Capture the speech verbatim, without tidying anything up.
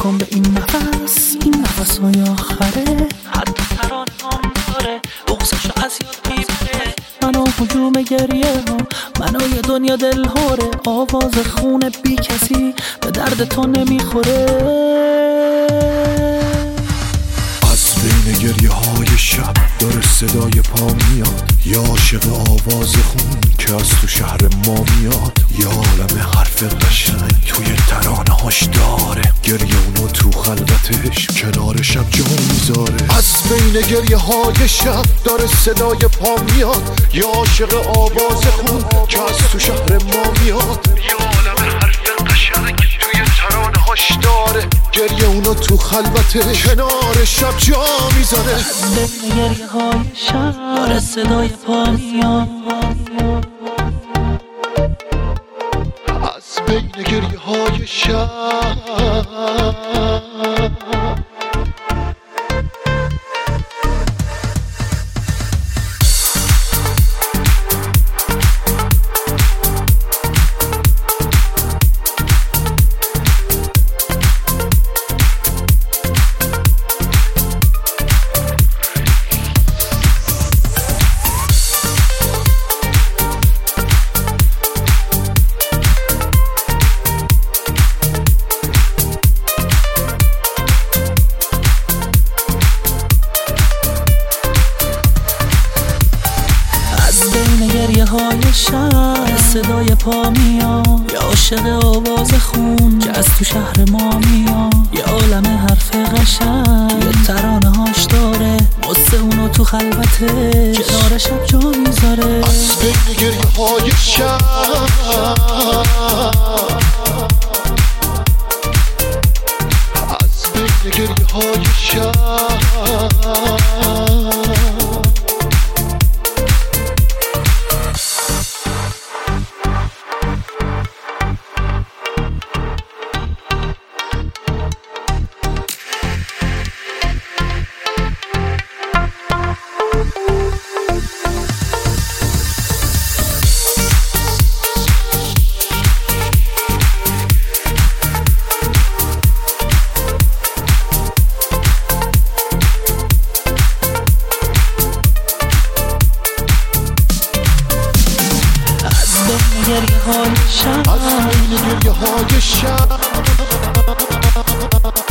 کن به این نفس، این نفس های آخره، حتی ترانه هم داره بغزشو از یاد میبره. منو هجوم گریه ها، منو یه دنیا دلهوره، آواز خون بی کسی به درد تو نمیخوره. از بین گریه های شب داره صدای پا میاد، یا عاشق آواز خون که از تو شهر ما میاد، یا عالم حرف قشنگ توی ترانه هاش داره، گریه اونو تو خلوتش کنار شب جا میذاره. از بین گریه های شب داره صدای پا میاد، یا عاشق آواز خون که از تو شهر ما میاد، یا عالم حرف قشنگ توی ترانه هاش داره، گریه اونو تو خلوتش کنار شب جا میذاره. از بین گریه های شب داره صدای پا میاد، از بین گریه های شب گریه های شب صدای پا میاد، یا عاشق آواز خون که از تو شهر ما میاد، یه عالم حرف قشنگ یه ترانه هاش داره، واسه اونو تو خلوته کنار شب جا میذاره. از بین گریه های شب از بین گریه های شب گریه های شب از بین گریه های شب